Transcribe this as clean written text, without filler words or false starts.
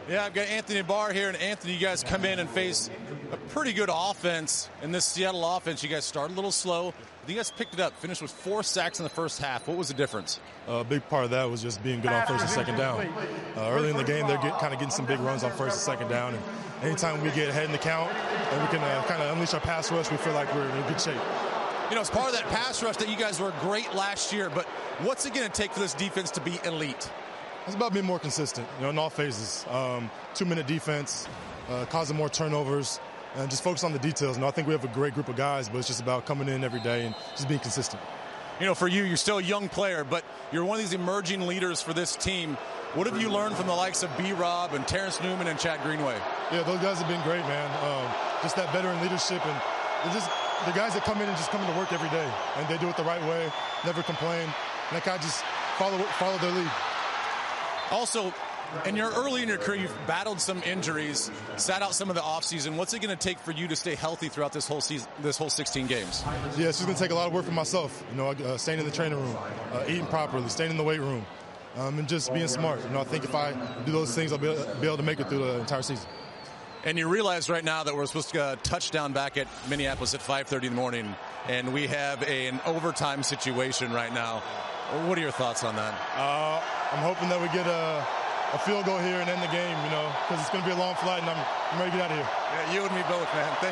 Yeah, I've got Anthony Barr here, and Anthony, you guys come in and face a pretty good offense. In this Seattle offense, you guys started a little slow, but you guys picked it up, finished with 4 sacks in the first half. What was the difference? A big part of that was just being good on first and second down. Early in the game, they're kind of getting some big runs on first and second down, and anytime we get ahead in the count and we can kind of unleash our pass rush, we feel like we're in good shape. You know, it's part of that pass rush that you guys were great last year, but what's it going to take for this defense to be elite? It's about being more consistent, in all phases. 2-minute defense, causing more turnovers, and just focus on the details. I think we have a great group of guys, but it's just about coming in every day and just being consistent. You know, for you, you're still a young player, but you're one of these emerging leaders for this team. What have you learned from the likes of B-Rob and Terrence Newman and Chad Greenway? Yeah, those guys have been great, man. Just that veteran leadership, and just the guys that come in and just come into work every day, and they do it the right way, never complain, and that guy just follow their lead. Also, early in your career, you've battled some injuries, sat out some of the offseason. What's it going to take for you to stay healthy throughout this whole season, this whole 16 games? Yeah, it's just going to take a lot of work for myself. Staying in the training room, eating properly, staying in the weight room, and just being smart. I think if I do those things, I'll be able to make it through the entire season. And you realize right now that we're supposed to get a touchdown back at Minneapolis at 5:30 in the morning, and we have an overtime situation right now. What are your thoughts on that? I'm hoping that we get a field goal here and end the game, because it's going to be a long flight, and I'm ready to get out of here. Yeah, you and me both, man.